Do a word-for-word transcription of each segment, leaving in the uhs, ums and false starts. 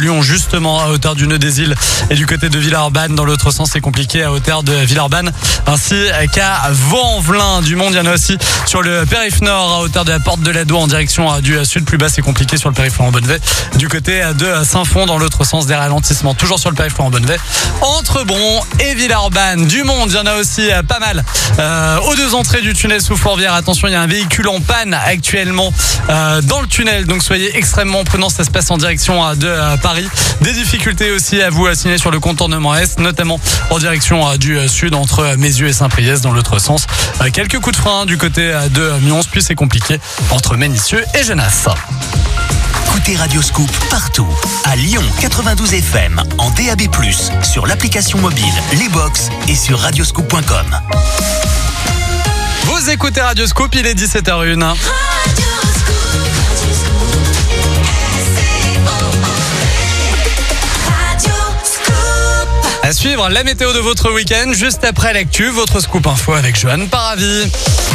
Lyon, justement, à hauteur du Nœud des Îles et du côté de Villeurbanne. Dans l'autre sens, c'est compliqué à hauteur de Villeurbanne ainsi qu'à Vaux-en-Velin. Du monde, il y en a aussi sur le périph' nord à hauteur de la porte de l'Ado en direction du sud. Plus bas, c'est compliqué sur le périph' en Bonnevet. Du côté de Saint-Fond, dans l'autre sens, des ralentissements. Toujours sur le périph' en Bonnevet. Entre Bron et Villeurbanne. Du monde, il y en a aussi pas mal. Euh, aux deux entrées du tunnel sous Fourvière. Attention, il y a un véhicule en panne actuellement euh, dans le tunnel. Donc soyez extrêmement prudents. Ça se passe en direction de euh, Paris. Des difficultés aussi à vous signaler sur le contournement Est, notamment en direction euh, du sud entre Mézieux et Saint-Priest. Dans l'autre sens, euh, quelques coups de frein du côté de Mions. Puis c'est compliqué entre Ménissieux et Genasse. Écoutez Radioscoop partout. À Lyon quatre-vingt-douze F M, en D A B plus, sur l'application mobile, les box et sur radioscoop point com. Vous écoutez Radioscoop, il est dix-sept heures zéro un. À suivre la météo de votre week-end, juste après l'actu, votre scoop info avec Johan Paravi.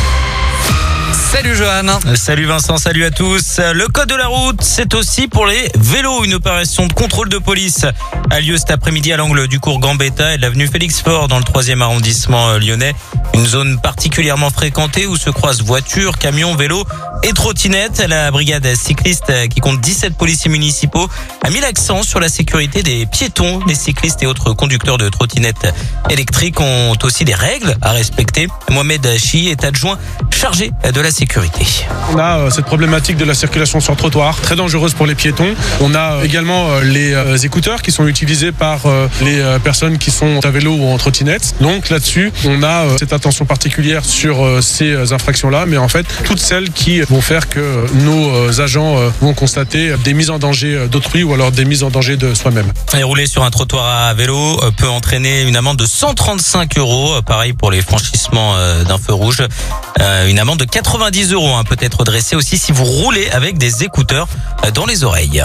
Salut Johan. Salut Vincent, salut à tous. Le code de la route, c'est aussi pour les vélos. Une opération de contrôle de police a lieu cet après-midi à l'angle du cours Gambetta et de l'avenue Félix Faure dans le troisième arrondissement lyonnais. Une zone particulièrement fréquentée où se croisent voitures, camions, vélos et trottinettes. La brigade cycliste, qui compte dix-sept policiers municipaux, a mis l'accent sur la sécurité des piétons. Les cyclistes et autres conducteurs de trottinettes électriques ont aussi des règles à respecter. Mohamed Hachi est adjoint chargé de la sécurité. On a euh, cette problématique de la circulation sur trottoir, très dangereuse pour les piétons. On a euh, également euh, les euh, écouteurs qui sont utilisés par euh, les euh, personnes qui sont à vélo ou en trottinette. Donc là-dessus, on a euh, cette attention particulière sur euh, ces euh, infractions-là, mais en fait, toutes celles qui vont faire que euh, nos euh, agents euh, vont constater des mises en danger d'autrui ou alors des mises en danger de soi-même. Et rouler sur un trottoir à vélo euh, peut entraîner une amende de cent trente-cinq euros. Euh, pareil pour les franchissements euh, d'un feu rouge. Euh, une amende de quatre-vingt-dix euros hein, peut être dressée aussi si vous roulez avec des écouteurs euh, dans les oreilles.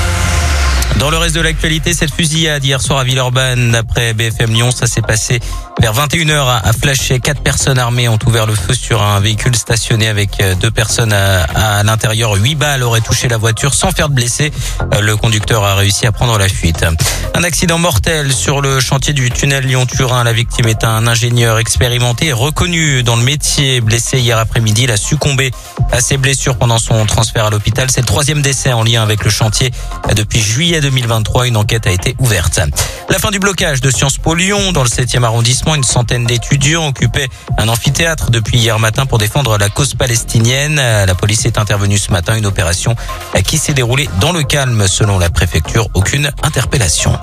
Dans le reste de l'actualité, cette fusillade hier soir à Villeurbanne, d'après B F M Lyon, ça s'est passé vers vingt et une heures à Flachet. Quatre personnes armées ont ouvert le feu sur un véhicule stationné avec deux personnes à, à l'intérieur. Huit balles auraient touché la voiture sans faire de blessés. Le conducteur a réussi à prendre la fuite. Un accident mortel sur le chantier du tunnel Lyon-Turin. La victime est un ingénieur expérimenté et reconnu dans le métier. Blessé hier après-midi, il a succombé à ses blessures pendant son transfert à l'hôpital. C'est le troisième décès en lien avec le chantier depuis juillet deux mille vingt-trois. Une enquête a été ouverte. La fin du blocage de Sciences Po Lyon dans le septième arrondissement. Une centaine d'étudiants occupaient un amphithéâtre depuis hier matin pour défendre la cause palestinienne. La police est intervenue ce matin. Une opération qui s'est déroulée dans le calme selon la préfecture. Aucune interpellation.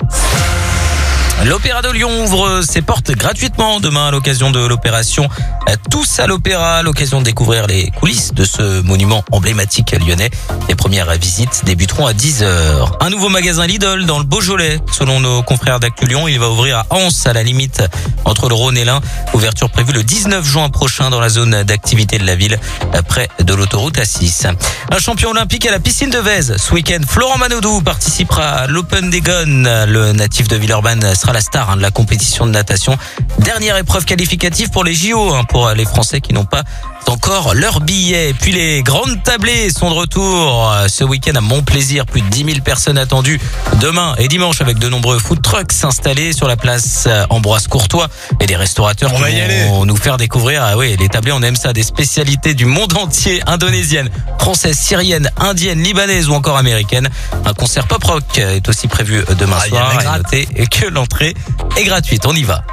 L'Opéra de Lyon ouvre ses portes gratuitement demain à l'occasion de l'opération Tous à l'Opéra, l'occasion de découvrir les coulisses de ce monument emblématique lyonnais. Les premières visites débuteront à dix heures. Un nouveau magasin Lidl dans le Beaujolais. Selon nos confrères d'Actu Lyon, il va ouvrir à Anse, à la limite entre le Rhône et l'Ain. Ouverture prévue le dix-neuf juin prochain dans la zone d'activité de la ville, près de l'autoroute A six. Un champion olympique à la piscine de Vèze. Ce week-end, Florent Manodou participera à l'Open des Gones. Le natif de Villeurbanne sera la star hein, de la compétition de natation. Dernière épreuve qualificative pour les J O, hein, pour les Français qui n'ont pas encore leur billet. Puis les grandes tablées sont de retour ce week-end à Montplaisir. Plus de dix mille personnes attendues demain et dimanche avec de nombreux food trucks installés sur la place Ambroise Courtois et des restaurateurs on qui vont nous faire découvrir, ah oui, les tablées, on aime ça, des spécialités du monde entier, indonésiennes, françaises, syriennes, indiennes, libanaises ou encore américaines. Un concert pop rock est aussi prévu demain ah, soir. Et notez que l'entrée est gratuite. On y va.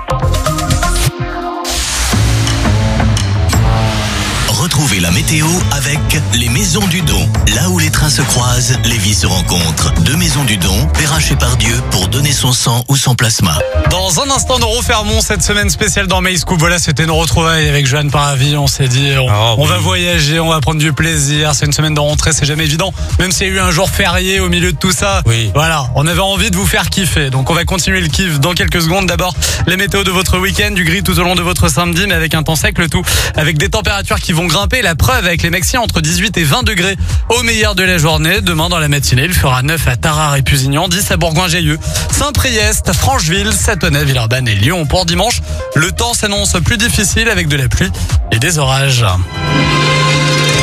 Retrouvez la météo avec les Maisons du Don. Là où les trains se croisent, les vies se rencontrent. Deux Maisons du Don, Perrache-Pardieu pour donner son sang ou son plasma. Dans un instant, nous refermons cette semaine spéciale dans Mail Scoop. Voilà, c'était nos retrouvailles avec Johan Paravi. On s'est dit, on, oh, on oui. va voyager, on va prendre du plaisir. C'est une semaine de rentrée, c'est jamais évident. Même s'il y a eu un jour férié au milieu de tout ça. Oui. Voilà, on avait envie de vous faire kiffer. Donc on va continuer le kiff dans quelques secondes. D'abord, les météos de votre week-end, du gris tout au long de votre samedi, mais avec un temps sec, le tout avec des températures qui vont grimper. La preuve avec les maxi entre dix-huit et vingt degrés au meilleur de la journée. Demain dans la matinée, il fera neuf à Tarare et Pusignan, dix à Bourgoin-Jallieu, Saint-Priest, Francheville, Sathonay, Villeurbanne et Lyon. Pour dimanche, le temps s'annonce plus difficile avec de la pluie et des orages.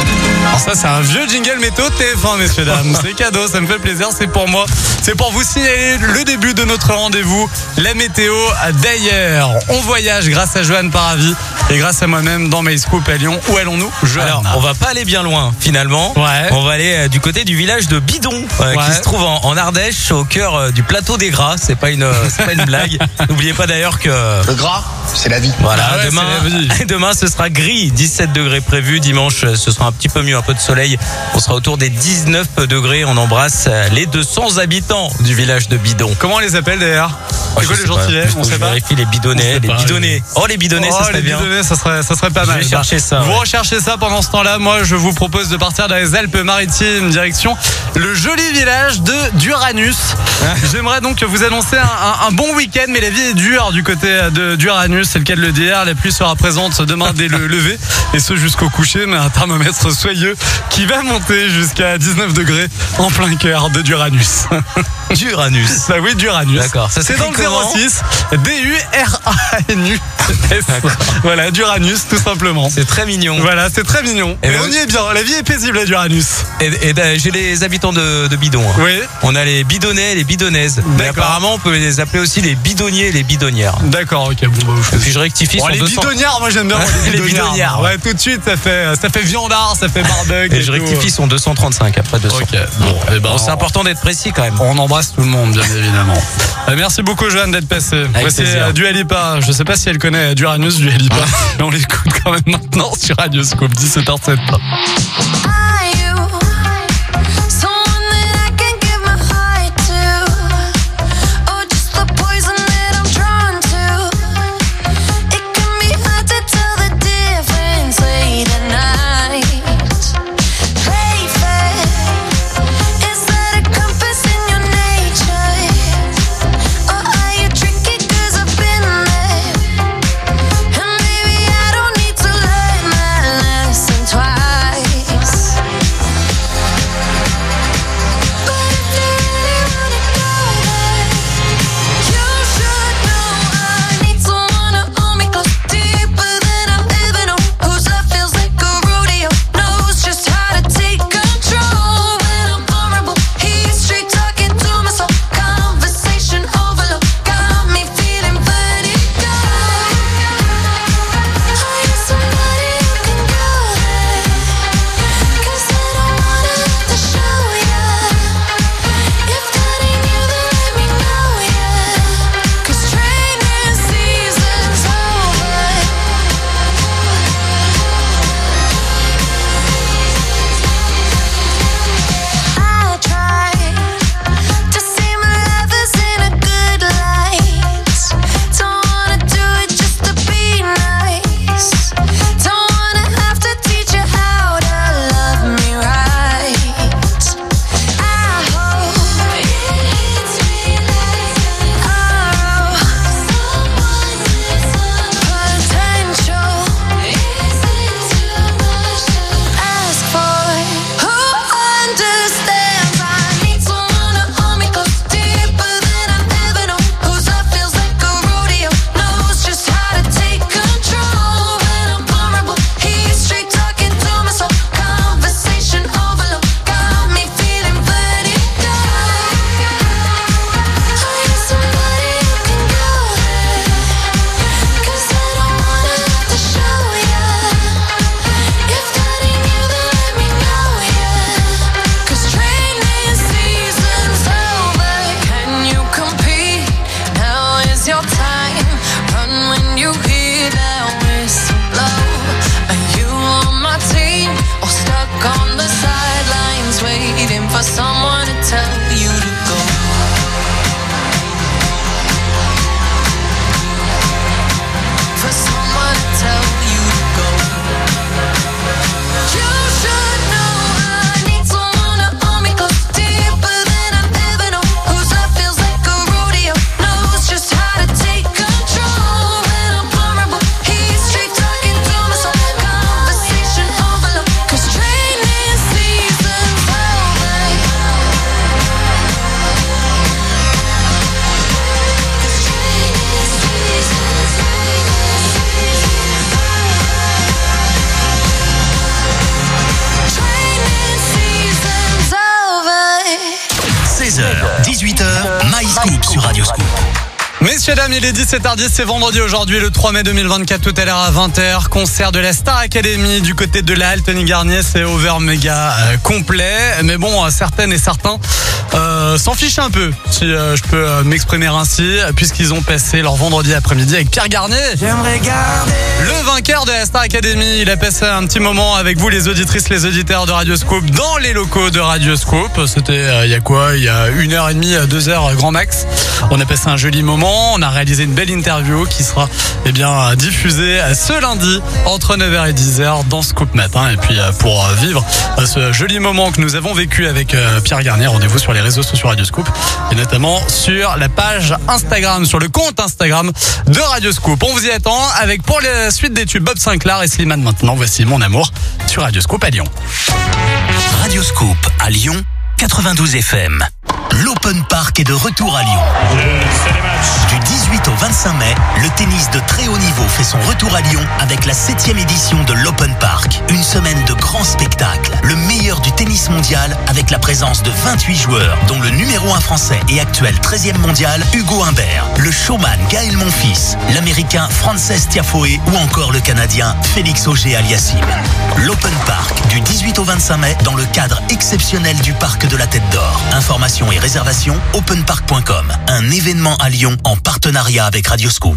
Alors ça, c'est un vieux jingle météo T F un, messieurs, dames. C'est cadeau, ça me fait plaisir, c'est pour moi. C'est pour vous signaler le début de notre rendez-vous, la météo d'ailleurs. On voyage grâce à Johan Paravi et grâce à moi-même dans MyScoop à Lyon. Où allons-nous, Johan? Alors, on va pas aller bien loin, finalement. Ouais. On va aller euh, du côté du village de Bidon, euh, Ouais. qui se trouve en, en Ardèche, au cœur euh, du plateau des Gras. C'est pas une, euh, c'est pas une blague. N'oubliez pas d'ailleurs que... Le gras, c'est la vie. Voilà, Ah ouais, demain, c'est la vie. demain ce sera gris, dix-sept degrés prévus. Dimanche, ce sera un petit peu mieux, un peu de soleil. On sera autour des dix-neuf degrés. On embrasse les deux cents habitants du village de Bidon. Comment on les appelle d'ailleurs? Oh, C'est quoi je les sais pas. gentillets? On Je sait pas. vérifie les bidonnets, On sait les pas. bidonnets. Oh, les bidonnets, Oh, ça serait les bien. bidonnets, ça serait, ça serait pas Je mal. vais chercher ça, Vous ouais. recherchez ça pendant ce temps-là. Moi, je vous propose de partir dans les Alpes-Maritimes, direction le joli village de Duranus. J'aimerais donc vous annoncer un, un- un bon week-end, mais la vie est dure du côté de Duranus, c'est le cas de le dire. La pluie sera présente demain dès le lever, et ce jusqu'au coucher, mais un thermomètre soyeux qui va monter jusqu'à dix-neuf degrés en plein cœur de Duranus. Duranus. Bah oui, Duranus. D'accord. Ça C'est dans le s'écrit comment zéro six D U R A N U S. Voilà, Duranus, tout simplement. C'est très mignon. Voilà, c'est très mignon. Et Et ben on oui. y est bien. La vie est paisible à Duranus. Et, et ben, j'ai les habitants de, de Bidon. hein. Oui. On a les bidonnais et les bidonnaises. Mais D'accord. apparemment, on peut les appeler aussi les bidonniers et les bidonnières. D'accord, ok. Bon, bah, Et puis je rectifie Bon, sur les deux cents. bidonnières, moi j'aime bien. moi, Les les bidonnières. bidonnières, Ouais, tout de suite, ça fait, ça fait viandard, ça fait barbecue. Et je tout. rectifie son deux cent trente-cinq après deux cents. Ok, bon, eh ben, Bon, c'est important d'être précis quand même. On embrasse tout le monde, bien évidemment. Euh, merci beaucoup, Johan, d'être passé. Voici plaisir. euh, Dua Lipa. Je sais pas si elle connaît Duranus, Dua Lipa, mais on l'écoute quand même maintenant sur Radio Scoop, dix-sept heures sept. Are you someone that I can give my heart to? Or just the poison that I'm drawn to? It can be hard to tell the difference late at night. Play fair, is that a compass in your nature? Or are you tricky 'cause I've been there? And maybe I don't need to learn that lesson twice. MyScoop sur Radio Scoop. Messieurs, dames, il est dix-sept heures dix, c'est vendredi aujourd'hui, le trois mai deux mille vingt-quatre, tout à l'heure à vingt heures. Concert de la Star Academy du côté de la halle Tony Garnier, c'est over méga euh, complet. Mais bon, euh, certaines et certains euh, s'en fichent un peu, si euh, je peux euh, m'exprimer ainsi, puisqu'ils ont passé leur vendredi après-midi avec Pierre Garnier. J'aimerais garder. Le vainqueur de la Star Academy, il a passé un petit moment avec vous, les auditrices, les auditeurs de Radio Scoop, dans les locaux de Radio Scoop. C'était euh, il y a quoi Il y a une heure et demie, deux heures grand max. On a passé un joli moment. On a réalisé une belle interview qui sera eh bien diffusée ce lundi entre neuf heures et dix heures dans Scoop Matin. Et puis pour vivre ce joli moment que nous avons vécu avec Pierre Garnier, rendez-vous sur les réseaux sociaux Radio Scoop et notamment sur la page Instagram, sur le compte Instagram de Radio Scoop. On vous y attend avec pour la suite des tubes Bob Sinclair et Slimane maintenant. Voici Mon Amour sur Radio Scoop à Lyon. Radio Scoop à Lyon, quatre-vingt-douze F M. L'Open Park est de retour à Lyon. Du dix-huit au vingt-cinq mai, le tennis de très haut niveau fait son retour à Lyon avec la septième édition de l'Open Park. Une semaine de grands spectacles, le meilleur du tennis mondial avec la présence de vingt-huit joueurs, dont le numéro un français et actuel treizième mondial, Hugo Humbert, le showman Gaël Monfils, l'américain Frances Tiafoe ou encore le canadien Félix Auger-Aliassime. L'Open Park, du dix-huit au vingt-cinq mai, dans le cadre exceptionnel du Parc de la Tête d'Or. Informations et réservations, open park point com. Un événement à Lyon en partenariat avec Radio Scoop.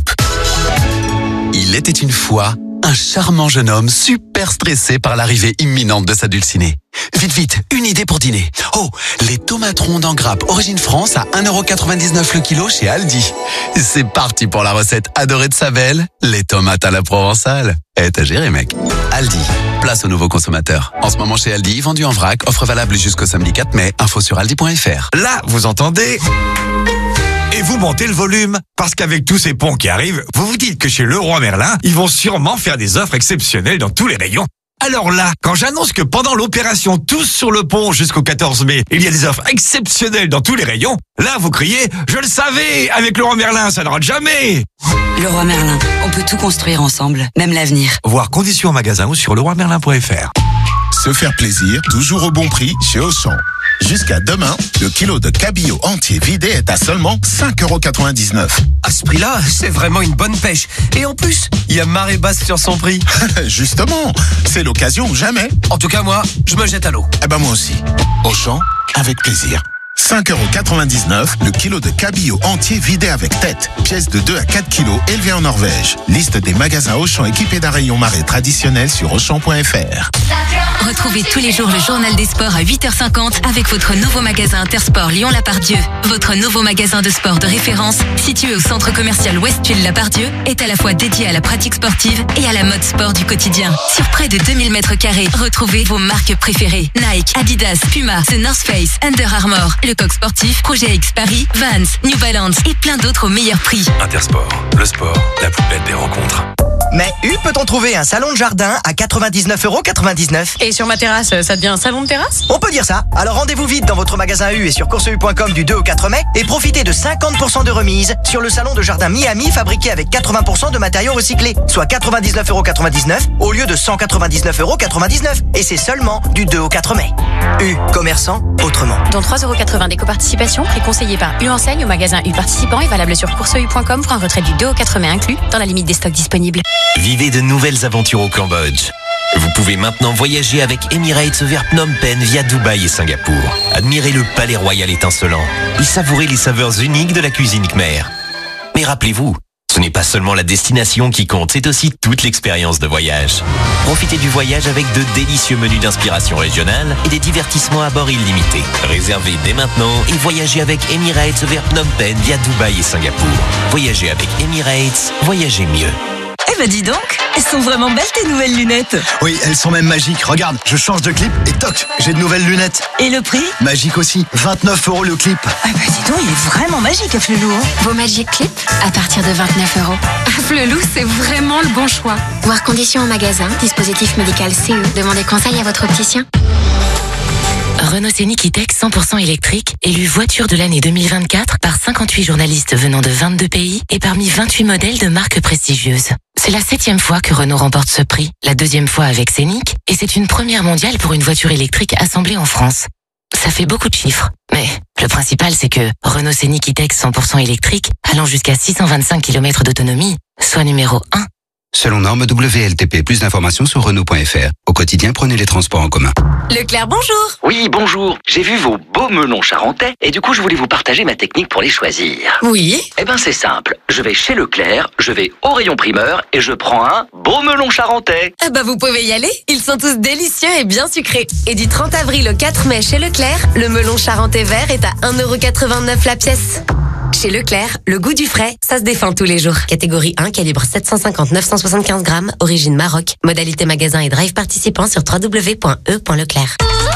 Il était une fois un charmant jeune homme super stressé par l'arrivée imminente de sa dulcinée. Vite, vite, une idée pour dîner. Oh, les tomates rondes en grappe origine France à un euro quatre-vingt-dix-neuf le kilo chez Aldi. C'est parti pour la recette adorée de sa belle, les tomates à la provençale. Eh, t'as géré, mec. Aldi, place aux nouveaux consommateurs. En ce moment chez Aldi, vendu en vrac, offre valable jusqu'au samedi quatre mai. Info sur aldi point f r. Là, vous entendez ? Et vous montez le volume, parce qu'avec tous ces ponts qui arrivent, vous vous dites que chez Leroy Merlin, ils vont sûrement faire des offres exceptionnelles dans tous les rayons. Alors là, quand j'annonce que pendant l'opération Tous sur le pont jusqu'au quatorze mai, il y a des offres exceptionnelles dans tous les rayons, là vous criez « Je le savais, avec Leroy Merlin, ça ne rate jamais !» Leroy Merlin, on peut tout construire ensemble, même l'avenir. Voir conditions en magasin ou sur leroy merlin point f r. Se faire plaisir, toujours au bon prix chez Auchan. Jusqu'à demain, le kilo de cabillaud entier vidé est à seulement cinq euros quatre-vingt-dix-neuf. À ce prix-là, c'est vraiment une bonne pêche. Et en plus, il y a marée basse sur son prix. Justement, c'est l'occasion ou jamais. En tout cas, moi, je me jette à l'eau. Eh ben moi aussi. Auchan, avec plaisir. cinq euros quatre-vingt-dix-neuf, le kilo de cabillaud entier vidé avec tête. Pièce de deux à quatre kilos élevée en Norvège. Liste des magasins Auchan équipés d'un rayon marée traditionnel sur auchan point f r. Retrouvez tous les jours le journal des sports à huit heures cinquante avec votre nouveau magasin Intersport Lyon-Lapardieu. Votre nouveau magasin de sport de référence, situé au centre commercial Westfield Lapardieu, est à la fois dédié à la pratique sportive et à la mode sport du quotidien. Sur près de deux mille mètres carrés, retrouvez vos marques préférées. Nike, Adidas, Puma, The North Face, Under Armour, Le Coq Sportif, Projet X Paris, Vans, New Balance et plein d'autres au meilleur prix. Intersport, le sport, la plus belle des rencontres. Mais où peut-on trouver un salon de jardin à quatre-vingt-dix-neuf euros quatre-vingt-dix-neuf? Et sur ma terrasse, ça devient un salon de terrasse? On peut dire ça. Alors rendez-vous vite dans votre magasin U et sur course u point com du deux au quatre mai et profitez de cinquante pour cent de remise sur le salon de jardin Miami fabriqué avec quatre-vingts pour cent de matériaux recyclés, soit quatre-vingt-dix-neuf euros quatre-vingt-dix-neuf au lieu de cent quatre-vingt-dix-neuf euros quatre-vingt-dix-neuf. Et c'est seulement du deux au quatre mai. U, commerçant autrement. Dont trois euros quatre-vingts d'éco-participation, préconseillé par U Enseigne au magasin U participant et valable sur course u point com pour un retrait du deux au quatre mai inclus dans la limite des stocks disponibles. Vivez de nouvelles aventures au Cambodge. Vous pouvez maintenant voyager avec Emirates vers Phnom Penh via Dubaï et Singapour. Admirez le palais royal étincelant et savourez les saveurs uniques de la cuisine khmer. Mais rappelez-vous, ce n'est pas seulement la destination qui compte, c'est aussi toute l'expérience de voyage. Profitez du voyage avec de délicieux menus d'inspiration régionale et des divertissements à bord illimités. Réservez dès maintenant et voyagez avec Emirates vers Phnom Penh via Dubaï et Singapour. Voyagez avec Emirates, voyagez mieux. Eh ben dis donc, elles sont vraiment belles tes nouvelles lunettes. Oui, elles sont même magiques. Regarde, je change de clip et toc, j'ai de nouvelles lunettes. Et le prix? Magique aussi, vingt-neuf euros le clip. Ah bah dis donc, il est vraiment magique, Flelou. Hein. Vos Magic Clip à partir de vingt-neuf euros. Flelou, c'est vraiment le bon choix. Voir conditions en magasin, dispositif médical C E. Demandez conseil à votre opticien. Renault Scénic E-Tech cent pour cent électrique, élu voiture de l'année deux mille vingt-quatre par cinquante-huit journalistes venant de vingt-deux pays et parmi vingt-huit modèles de marques prestigieuses. C'est la septième fois que Renault remporte ce prix, la deuxième fois avec Scénic, et c'est une première mondiale pour une voiture électrique assemblée en France. Ça fait beaucoup de chiffres, mais Le principal, c'est que Renault Scénic E-Tech cent pour cent électrique, allant jusqu'à six cent vingt-cinq kilomètres d'autonomie, soit numéro un. Selon norme W L T P, plus d'informations sur Renault point F R. Au quotidien, prenez les transports en commun. Leclerc, bonjour. Oui, bonjour. J'ai vu vos beaux melons charentais et du coup, je voulais vous partager ma technique pour les choisir. Oui. Eh ben, c'est simple. Je vais chez Leclerc, je vais au rayon primeur et je prends un beau melon charentais. Ah bah vous pouvez y aller. Ils sont tous délicieux et bien sucrés. Et du trente avril au quatre mai chez Leclerc, le melon charentais vert est à un euro quatre-vingt-neuf la pièce. Chez Leclerc, le goût du frais, ça se défend tous les jours. Catégorie un, calibre sept cent cinquante neuf cent soixante-quinze grammes, origine Maroc. Modalité magasin et drive participant sur w w w point e point leclerc.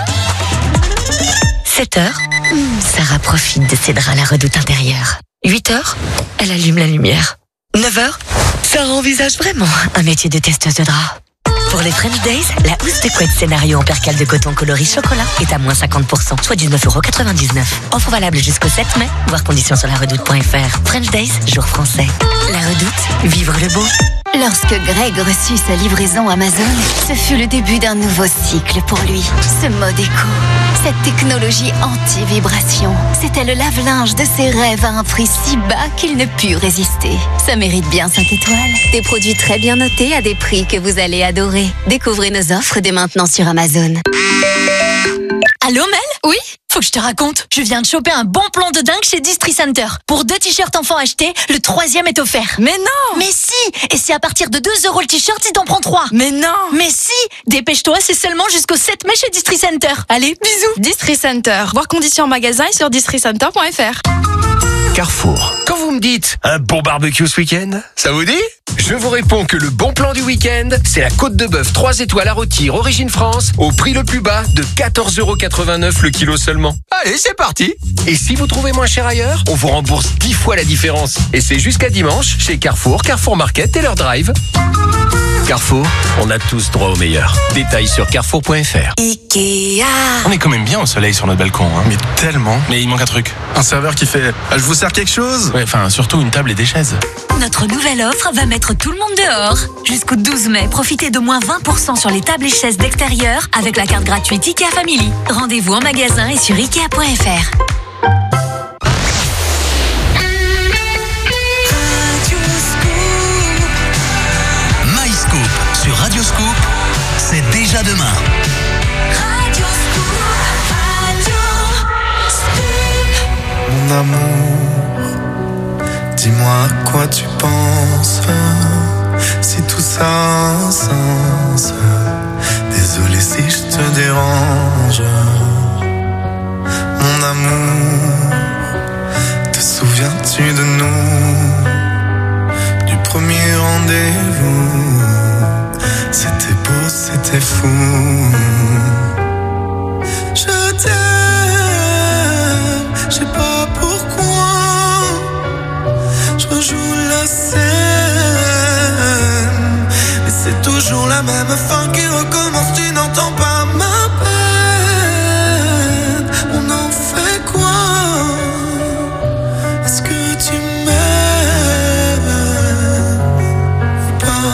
sept heures, Sarah profite de ses draps à la redoute intérieure. huit heures, elle allume la lumière. neuf heures, Sarah envisage vraiment un métier de testeuse de draps. Pour les French Days, la housse de couette scénario en percale de coton coloris chocolat est à moins cinquante pour cent, soit dix-neuf euros quatre-vingt-dix-neuf. Offre valable jusqu'au sept mai, voir conditions sur la redoute point f r. French Days, jour français. La redoute, vivre le beau. Lorsque Greg reçut sa livraison Amazon, ce fut le début d'un nouveau cycle pour lui. Ce mode éco, cette technologie anti-vibration, c'était le lave-linge de ses rêves à un prix si bas qu'il ne put résister. Ça mérite bien cinq étoiles. Des produits très bien notés à des prix que vous allez adorer. Découvrez nos offres dès maintenant sur Amazon. Allô Mel ? Oui ? Faut que je te raconte. Je viens de choper un bon plan de dingue chez Distri Center. Pour deux t-shirts enfants achetés, le troisième est offert. Mais non ! Mais si ! Et c'est à partir de deux euros le t-shirt si t'en prends trois. Mais non ! Mais si ! Dépêche-toi, c'est seulement jusqu'au sept mai chez Distri Center. Allez, bisous ! Distri Center. Voir conditions en magasin et sur distri center point f r. Carrefour. Quand vous me dites un bon barbecue ce week-end, ça vous dit ? Je vous réponds que le bon plan du week-end, c'est la côte de bœuf trois étoiles à rôtir Origine France au prix le plus bas de quatorze euros quatre-vingt-neuf le kilo seulement. Allez, c'est parti. Et si vous trouvez moins cher ailleurs, on vous rembourse dix fois la différence. Et c'est jusqu'à dimanche chez Carrefour, Carrefour Market et leur drive. Carrefour, on a tous droit au meilleur. Détails sur carrefour point f r. Ikea. On est quand même bien au soleil sur notre balcon, hein. Mais tellement. Mais il manque un truc. Un serveur qui fait « Je vous sers quelque chose ?» Ouais, enfin, surtout une table et des chaises. Notre nouvelle offre va mettre tout le monde dehors. Jusqu'au douze mai, profitez de moins vingt pour cent sur les tables et chaises d'extérieur avec la carte gratuite Ikea Family. Rendez-vous en magasin et sur ikea point f r. Sur Radio Scoop, c'est déjà demain. Radio Scoop, Radio Scoop. Mon amour, dis-moi à quoi tu penses. Si tout ça a un sens. Désolé si je te dérange. Mon amour, te souviens-tu de nous? Du premier rendez-vous. C'était beau, c'était fou. Je t'aime, je sais pas pourquoi. Je rejoue la scène, mais c'est toujours la même fin qui recommence. Tu n'entends pas ma peine. On en fait quoi? Est-ce que tu m'aimes ou pas?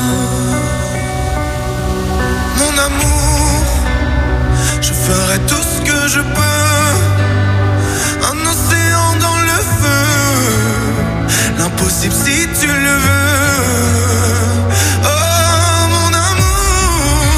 Mon amour, je ferai tout ce que je peux. Un océan dans le feu, l'impossible si tu le veux. Oh mon amour,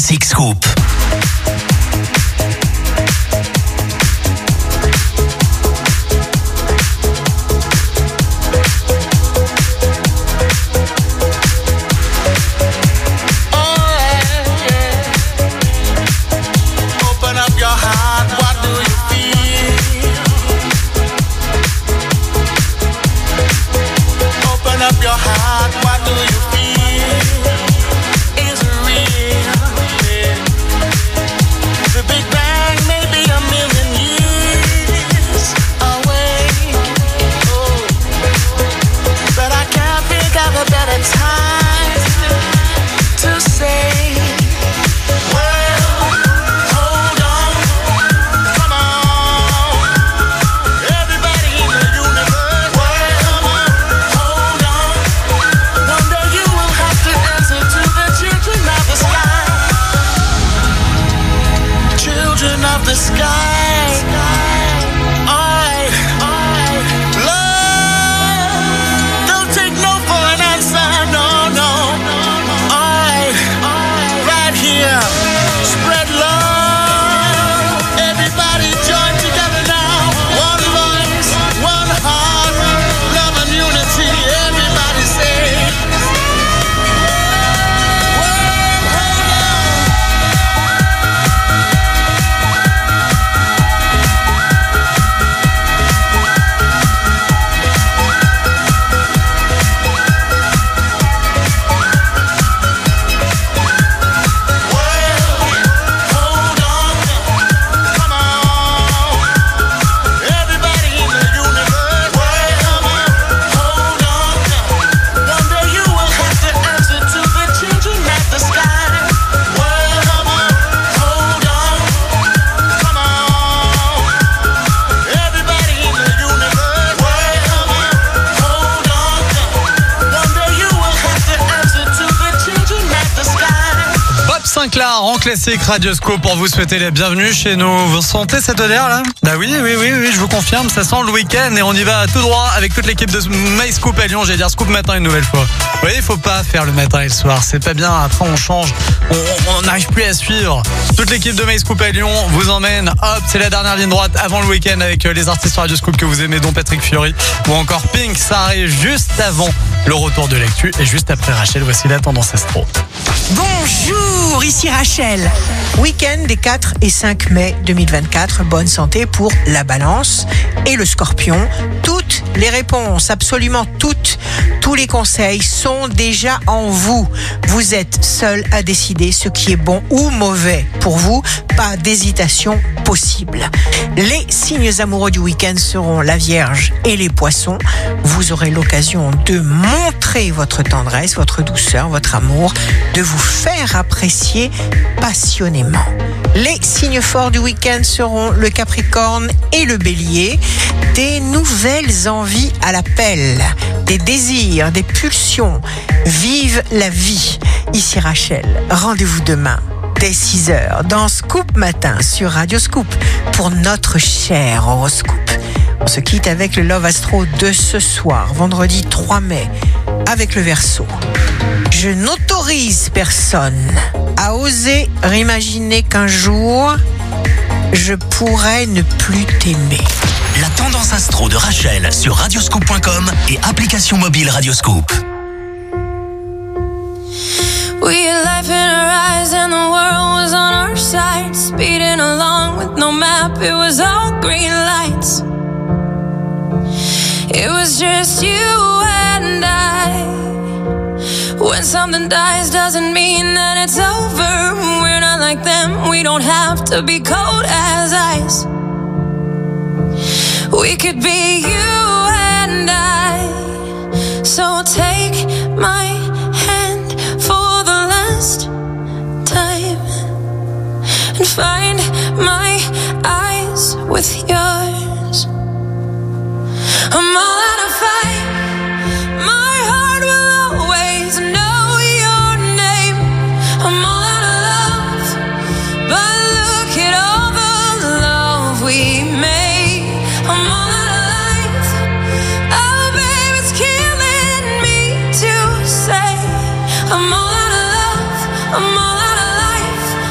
Classic Scoop. En classique Radioscope pour vous souhaiter la bienvenue chez nous. Vous sentez cette odeur là? Bah oui, oui, oui, oui, je vous confirme, ça sent le week-end et on y va tout droit avec toute l'équipe de My Scoop à Lyon. J'allais dire Scoop matin une nouvelle fois. Vous voyez, il faut pas faire le matin et le soir, c'est pas bien. Après on change, on n'arrive plus à suivre. Toute l'équipe de My Scoop à Lyon vous emmène. Hop, c'est la dernière ligne droite avant le week-end avec les artistes Radioscoop que vous aimez, dont Patrick Fiori ou encore Pink. Ça arrive juste avant le retour de l'actu et juste après Rachel. Voici la tendance astro. Bonjour, ici Rachel. Week-end des quatre et cinq mai deux mille vingt-quatre. Bonne santé pour la Balance et le Scorpion. Toutes les réponses, absolument toutes, tous les conseils sont déjà en vous. Vous êtes seul à décider ce qui est bon ou mauvais pour vous. Pas d'hésitation possible. Les signes amoureux du week-end seront la Vierge et les Poissons. Vous aurez l'occasion de montrer votre tendresse, votre douceur, votre amour, de vous faire apprécier passionnément. Les signes forts du week-end seront le Capricorne et le Bélier. Des nouvelles envies à l'appel, des désirs, des pulsions. Vive la vie. Ici Rachel, rendez-vous demain dès six heures dans Scoop Matin sur Radio Scoop pour notre cher horoscope. On se quitte avec le Love Astro de ce soir, vendredi trois mai, avec le Verseau. Je n'autorise personne à oser imaginer qu'un jour, je pourrais ne plus t'aimer. La tendance astro de Rachel sur radioscoop point com et application mobile Radioscoop. We had life in our eyes and the world was on our side. Speeding along with no map, it was all green lights. It was just you and I. When something dies doesn't mean that it's over. We're not like them, we don't have to be cold as ice. We could be you and I. So take my hand for the last time and find my eyes with yours. I'm all out of fight. My heart will always know your name. I'm all out of love, but look at all the love we made. I'm all out of life. Oh, babe, it's killing me to say. I'm all out of love. I'm all out of life.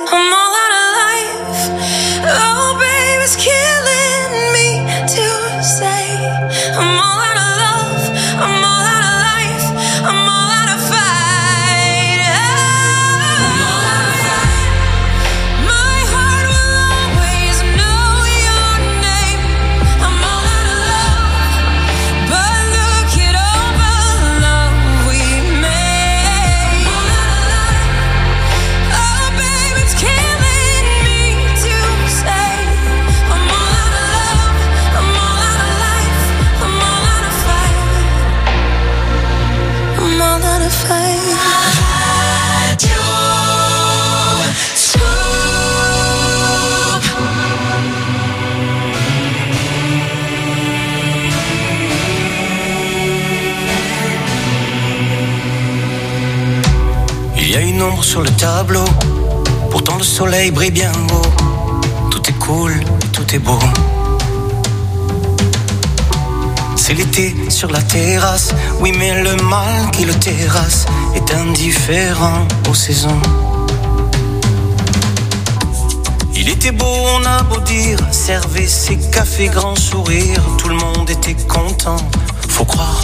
I'm all out of life. Oh, baby, it's killing me to say I'm all out of love. I'm all out of life. I'm all out of fight. Oh, I'm all out of fight. My heart will always know your name. I'm all out of love, but look at all the love we made. I'm all out of life. Oh, baby, it's killing me to say I'm all out of love. I'm all out of life. I'm all out of fight. I'm all out of fight. Il y a une ombre sur le tableau, pourtant le soleil brille bien haut. Tout est cool, tout est beau. C'est l'été sur la terrasse, oui mais le mal qui le terrasse est indifférent aux saisons. Il était beau, on a beau dire, servait ses cafés, grand sourire, tout le monde était content, faut croire.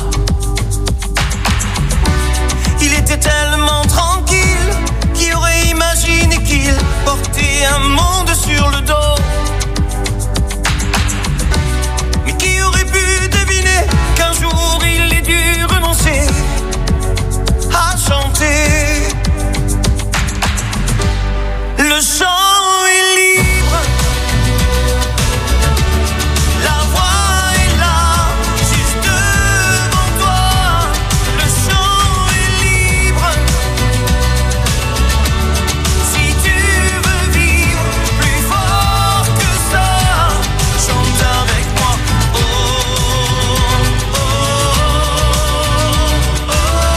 Il était tellement tranquille, qui aurait imaginé qu'il portait un monde sur le dos. Mais qui aurait pu deviner qu'un jour il ait dû renoncer à chanter. Le chant est libre, la voix est là, juste devant toi. Le chant est libre, si tu veux vivre plus fort que ça, chante avec moi. Oh, oh, oh,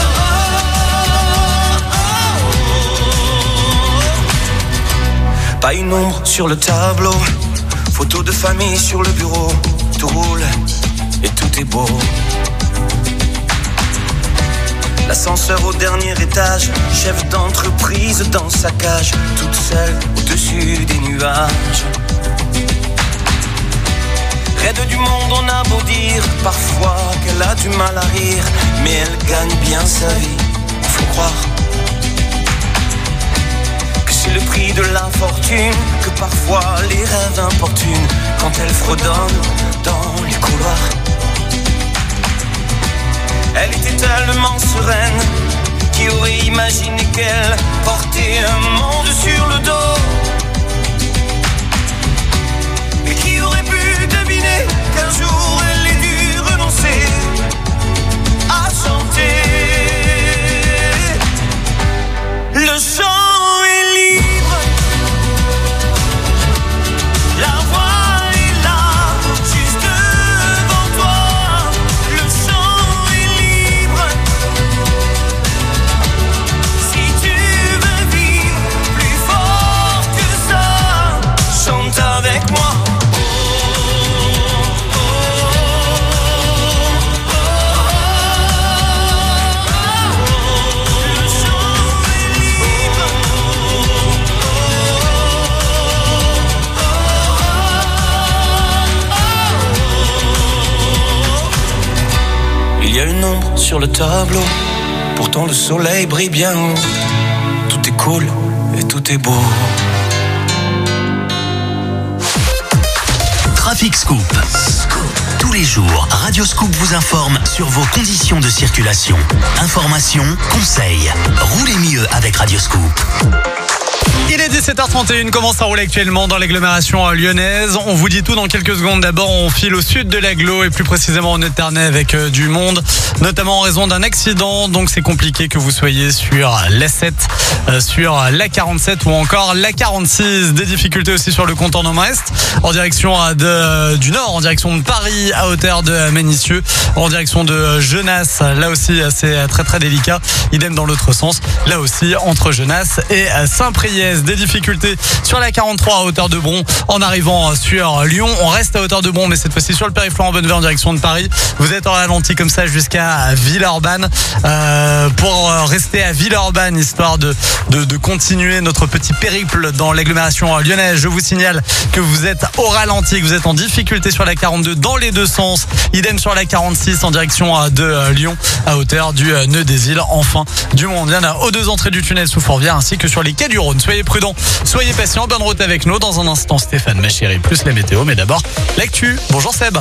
oh, oh. Pas une ombre sur le tableau, photo de famille sur le bureau, tout roule et tout est beau. L'ascenseur au dernier étage, chef d'entreprise dans sa cage, toute seule au-dessus des nuages. Raide du monde, on a beau dire parfois qu'elle a du mal à rire, mais elle gagne bien sa vie, faut croire. Que c'est le prix de la fortune, que parfois les rêves importunent quand elle fredonne dans les couloirs. Elle était tellement sereine, qui aurait imaginé qu'elle portait un monde sur le dos. Et qui aurait pu deviner qu'un jour elle ait dû renoncer à chanter. Le chant est libre, la voix est là, juste devant toi. Le chant est libre, si tu veux vivre plus fort que ça, chante avec moi. Il y a une ombre sur le tableau, pourtant le soleil brille bien haut. Tout est cool et tout est beau. Trafic Scoop. Tous les jours, Radio Scoop vous informe sur vos conditions de circulation. Informations, conseils. Roulez mieux avec Radio Scoop. Il est dix-sept heures trente et une, commence à rouler actuellement dans l'agglomération lyonnaise. On vous dit tout dans quelques secondes. D'abord, on file au sud de l'agglo et plus précisément en Eternay avec euh, du monde, notamment en raison d'un accident. Donc c'est compliqué que vous soyez sur l'A sept, euh, sur la quarante-sept ou encore la quarante-six. Des difficultés aussi sur le contournement est, en direction de, euh, du nord, en direction de Paris, à hauteur de Ménissieux, en direction de Genasse. Là aussi, c'est très très délicat. Idem dans l'autre sens, là aussi, entre Genasse et Saint-Priest. lyonnaise. Des difficultés sur la quarante-trois à hauteur de Bron en arrivant sur Lyon. On reste à hauteur de Bron, mais cette fois-ci sur le périph' Florent Bonnevet en direction de Paris. Vous êtes en ralenti comme ça jusqu'à Villeurbanne. Euh, pour rester à Villeurbanne, histoire de, de, de continuer notre petit périple dans l'agglomération lyonnaise, je vous signale que vous êtes au ralenti, que vous êtes en difficulté sur la quarante-deux dans les deux sens. Idem sur la quarante-six en direction de Lyon à hauteur du nœud des îles. Enfin, du Mondial aux deux entrées du tunnel sous Fourvière ainsi que sur les quais du Rhône. Soyez prudents, soyez patients, bonne route avec nous. Dans un instant, Stéphane, ma chérie, plus la météo. Mais d'abord, l'actu. Bonjour Seb.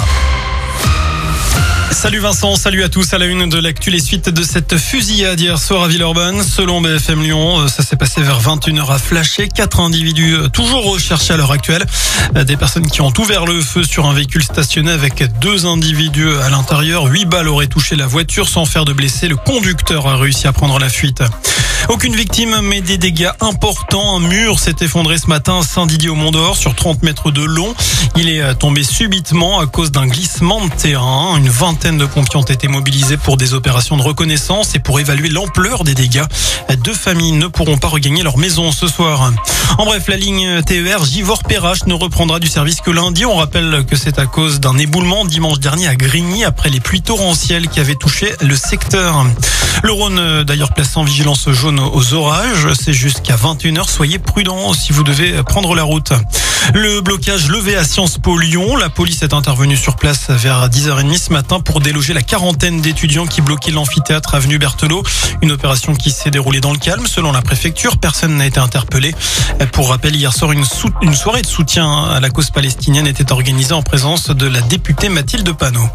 Salut Vincent, salut à tous. À la une de l'actu, les suites de cette fusillade hier soir à Villeurbanne. Selon B F M Lyon, ça s'est passé vers vingt et une heures à Flachet. Quatre individus toujours recherchés à l'heure actuelle. Des personnes qui ont ouvert le feu sur un véhicule stationné avec deux individus à l'intérieur. Huit balles auraient touché la voiture sans faire de blessés. Le conducteur a réussi à prendre la fuite. Aucune victime, mais des dégâts importants. Un mur s'est effondré ce matin à Saint-Didier-au-Mont-d'Or sur trente mètres de long. Il est tombé subitement à cause d'un glissement de terrain. Une vingtaine de pompiers ont été mobilisés pour des opérations de reconnaissance et pour évaluer l'ampleur des dégâts. Deux familles ne pourront pas regagner leur maison ce soir. En bref, la ligne T E R Givors-Perrache ne reprendra du service que lundi. On rappelle que c'est à cause d'un éboulement dimanche dernier à Grigny après les pluies torrentielles qui avaient touché le secteur. Le Rhône d'ailleurs placé en vigilance jaune aux orages. C'est jusqu'à vingt et une heures. Soyez prudents si vous devez prendre la route. Le blocage levé à Sciences Po Lyon. La police est intervenue sur place vers dix heures trente ce matin pour déloger la quarantaine d'étudiants qui bloquaient l'amphithéâtre avenue Berthelot. Une opération qui s'est déroulée dans le calme. Selon la préfecture, personne n'a été interpellé. Pour rappel, hier soir, une, sou- une soirée de soutien à la cause palestinienne était organisée en présence de la députée Mathilde Panot.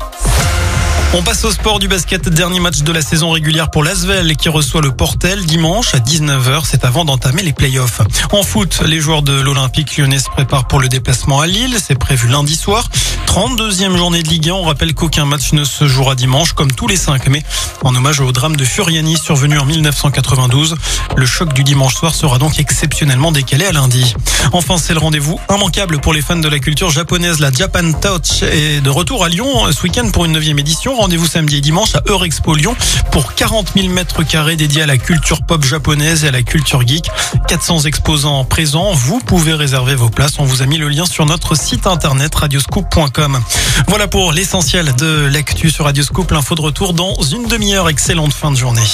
On passe au sport du basket. Dernier match de la saison régulière pour l'Asvel qui reçoit le Portel dimanche à dix-neuf heures. C'est avant d'entamer les playoffs. En foot, les joueurs de l'Olympique lyonnais se préparent pour le déplacement à Lille. C'est prévu lundi soir. trente-deuxième journée de Ligue un. On rappelle qu'aucun match ne se jouera dimanche comme tous les cinq mai. En hommage au drame de Furiani survenu en mille neuf cent quatre-vingt-douze. Le choc du dimanche soir sera donc exceptionnellement décalé à lundi. Enfin, c'est le rendez-vous immanquable pour les fans de la culture japonaise. La Japan Touch est de retour à Lyon ce week-end pour une neuvième édition. Rendez-vous samedi et dimanche à Eurexpo Lyon pour quarante mille mètres carrés dédiés à la culture pop japonaise et à la culture geek. quatre cents exposants présents. Vous pouvez réserver vos places. On vous a mis le lien sur notre site internet radioscoop point com. Voilà pour l'essentiel de l'actu sur Radioscoop. L'info de retour dans une demi-heure. Excellente fin de journée.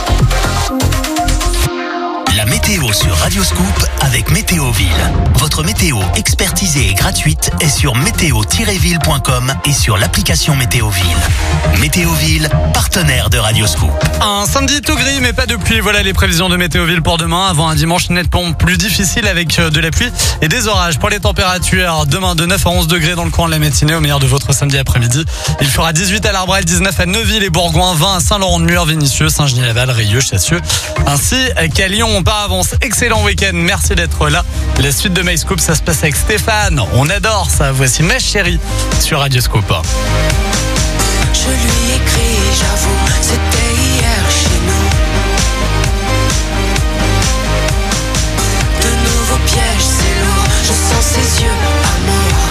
La météo sur Radioscoop avec Météoville. Votre météo expertisée et gratuite est sur météo tiret ville point com et sur l'application Météoville. Météoville, partenaire de Radioscoop. Un samedi tout gris mais pas de pluie. Voilà les prévisions de Météoville pour demain. Avant un dimanche nettement plus difficile avec de la pluie et des orages. Pour les températures, demain de neuf à onze degrés dans le coin de la matinée au meilleur de votre samedi après-midi. Il fera dix-huit à l'Arbrel, dix-neuf à Neuville et Bourgoin, vingt à Saint-Laurent-de-Mur, Vénissieux, Saint-Genis-Laval, Rieux, Chassieux ainsi qu'à Lyon. Par avance, excellent week-end, merci d'être là. La suite de MyScoop, ça se passe avec Stéphane. On adore ça. Voici ma chérie sur Radioscoop. Je lui écris, j'avoue, c'était hier chez nous. De nouveaux pièges, c'est lourd, je sens ses yeux, amour.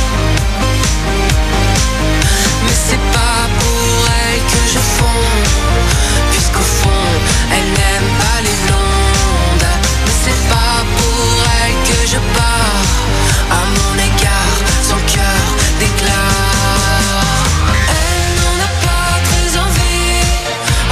Mais c'est pas pour elle que je fonds, puisqu'au fond, elle n'aime pas les blondes. Mais c'est pas pour elle que je pars, à mon égard, son cœur déclare. Elle n'en a pas très envie,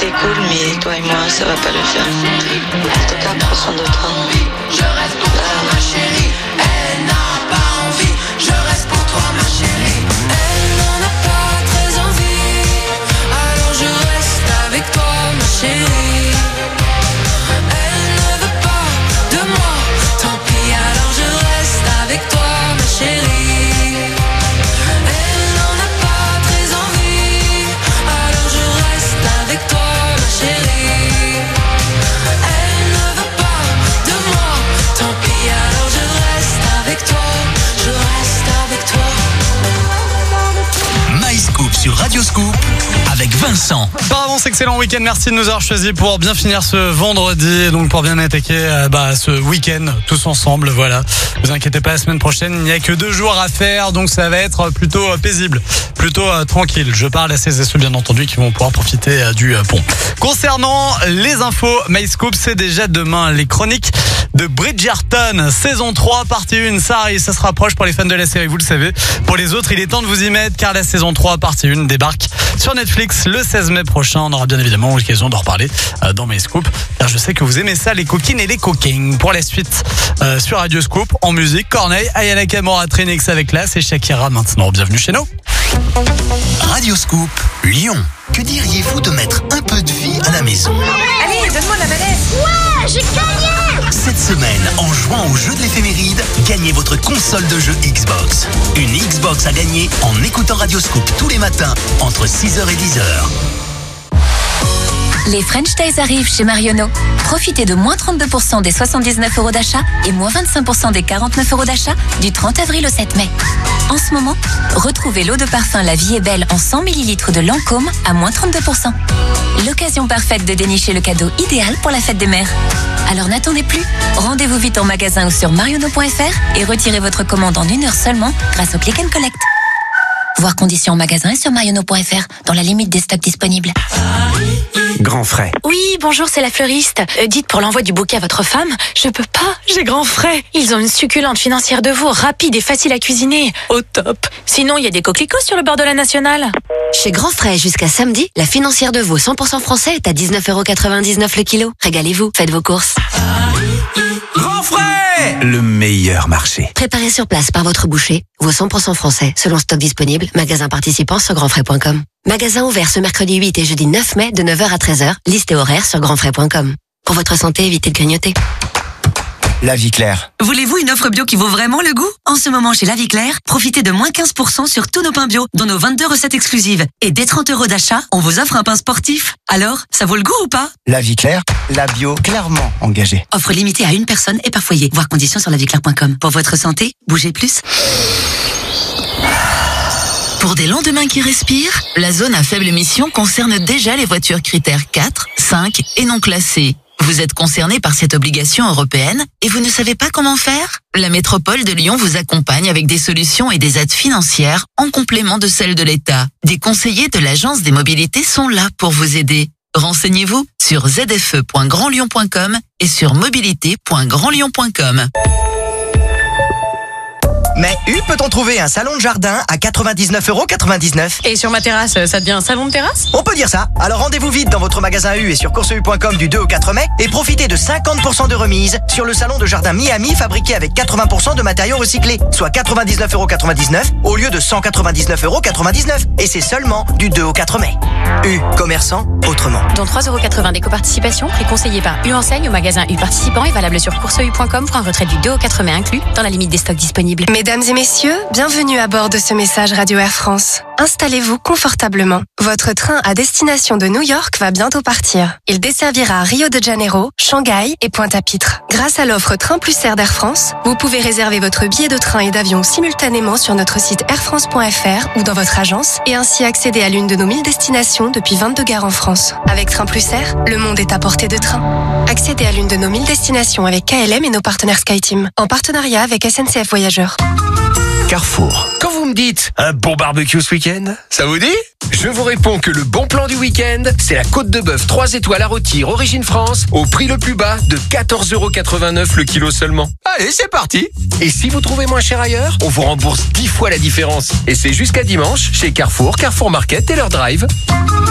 c'est cool, mais toi et moi, ça va pas le faire. En tout cas, prends soin de toi. Je reste pour toi, ma chérie. Elle n'a pas envie. Je reste pour toi, ma chérie. Elle n'en a pas très envie. Alors je reste avec toi, ma chérie. Elle ne veut pas de moi. Tant pis, alors je reste avec toi, ma chérie. Elle n'en a pas très envie. Alors je reste avec toi, ma chérie. Elle ne veut pas de moi. Tant pis, alors je reste avec toi. Je reste avec toi. MyScoop sur Radio Scoop avec Vincent. Par avance, excellent week-end. Merci de nous avoir choisis pour bien finir ce vendredi. Donc pour bien attaquer euh, bah, ce week-end tous ensemble. Voilà. Vous inquiétez pas, la semaine prochaine, il n'y a que deux jours à faire. Donc ça va être plutôt euh, paisible, plutôt euh, tranquille. Je parle à ces et ceux bien entendu qui vont pouvoir profiter euh, du euh, pont. Concernant les infos, MyScoop, c'est déjà demain. Les chroniques de Bridgerton, saison trois, partie un. Ça arrive, ça se rapproche pour les fans de la série, vous le savez. Pour les autres, il est temps de vous y mettre car la saison trois, partie un, débarque sur Netflix le seize mai prochain. On aura bien évidemment l'occasion d'en reparler euh, dans MyScoop car je sais que vous aimez ça, les coquines et les coquins. Pour la suite, euh, sur Radio Scoop, en musique, Corneille, Ayana Kamora, Trinix avec classe et Shakira maintenant. Bienvenue chez nous. Radio Scoop, Lyon. Que diriez-vous de mettre un peu de vie à la maison? Allez, donne-moi la manette. Ouais, j'ai gagné. Cette semaine, en jouant au jeu de l'éphéméride, gagnez votre console de jeu Xbox. Une Xbox à gagner en écoutant Radio Scoop tous les matins entre six heures et dix heures. Les French Days arrivent chez Marionneau. Profitez de moins trente-deux pour cent des soixante-dix-neuf euros d'achat et moins vingt-cinq pour cent des quarante-neuf euros d'achat du trente avril au sept mai. En ce moment, retrouvez l'eau de parfum La Vie est Belle en cent millilitres de Lancôme à moins trente-deux pour cent. L'occasion parfaite de dénicher le cadeau idéal pour la fête des mères. Alors n'attendez plus, rendez-vous vite en magasin ou sur marionneau point f r et retirez votre commande en une heure seulement grâce au Click and Collect. Voir conditions en magasin et sur marionneau point f r dans la limite des stocks disponibles. Grand frais. Oui, bonjour, c'est la fleuriste. Euh, dites pour l'envoi du bouquet à votre femme, je peux pas, j'ai grand frais. Ils ont une succulente financière de veau, rapide et facile à cuisiner. Au top. Sinon, il y a des coquelicots sur le bord de la Nationale. Chez Grand Frais, jusqu'à samedi, la financière de veau cent pour cent français est à dix-neuf euros quatre-vingt-dix-neuf le kilo. Régalez-vous, faites vos courses. Grand frais, le meilleur marché. Préparé sur place par votre boucher, veau cent pour cent français, selon stock disponible, magasin participant sur grand frais point com. Magasin ouvert ce mercredi huit et jeudi neuf mai de neuf heures à treize heures, liste et horaire sur grand frais point com. Pour votre santé, évitez de grignoter. La Vie Claire. Voulez-vous une offre bio qui vaut vraiment le goût? En ce moment, chez La Vie Claire, profitez de moins quinze pour cent sur tous nos pains bio, dont nos vingt-deux recettes exclusives. Et dès trente euros d'achat, on vous offre un pain sportif. Alors, ça vaut le goût ou pas? La Vie Claire, la bio clairement engagée. Offre limitée à une personne et par foyer. Voir conditions sur la vie claire point com. Pour votre santé, bougez plus. Pour des lendemains qui respirent, la zone à faible émission concerne déjà les voitures critères quatre, cinq et non classées. Vous êtes concerné par cette obligation européenne et vous ne savez pas comment faire? La métropole de Lyon vous accompagne avec des solutions et des aides financières en complément de celles de l'État. Des conseillers de l'Agence des mobilités sont là pour vous aider. Renseignez-vous sur z f e point grand lyon point com et sur mobilité point grand lyon point com. Mais U peut-on trouver un salon de jardin à quatre-vingt-dix-neuf euros quatre-vingt-dix-neuf. Et sur ma terrasse, ça devient un salon de terrasse? On peut dire ça. Alors rendez-vous vite dans votre magasin U et sur course u point com du deux au quatre mai et profitez de cinquante pour cent de remise sur le salon de jardin Miami fabriqué avec quatre-vingts pour cent de matériaux recyclés, soit quatre-vingt-dix-neuf euros quatre-vingt-dix-neuf au lieu de cent quatre-vingt-dix-neuf euros quatre-vingt-dix-neuf. Et c'est seulement du deux au quatre mai. U, commerçant autrement. Dont trois euros quatre-vingts d'éco-participation, prix conseillé par U Enseigne au magasin U participant et valable sur course u point com pour un retrait du deux au quatre mai inclus dans la limite des stocks disponibles. Mesdames et messieurs, bienvenue à bord de ce message Radio Air France. Installez-vous confortablement. Votre train à destination de New York va bientôt partir. Il desservira Rio de Janeiro, Shanghai et Pointe-à-Pitre. Grâce à l'offre Train Plus Air d'Air France, vous pouvez réserver votre billet de train et d'avion simultanément sur notre site air france point f r ou dans votre agence et ainsi accéder à l'une de nos mille destinations depuis vingt-deux gares en France. Avec Train Plus Air, le monde est à portée de train. Accédez à l'une de nos mille destinations avec K L M et nos partenaires SkyTeam, en partenariat avec S N C F Voyageurs. Carrefour. Quand vous me dites un bon barbecue ce week-end, ça vous dit? Je vous réponds que le bon plan du week-end, c'est la côte de bœuf trois étoiles à rôtir Origine France au prix le plus bas de quatorze euros quatre-vingt-neuf le kilo seulement. Allez, c'est parti. Et si vous trouvez moins cher ailleurs, on vous rembourse dix fois la différence. Et c'est jusqu'à dimanche chez Carrefour, Carrefour Market et leur drive.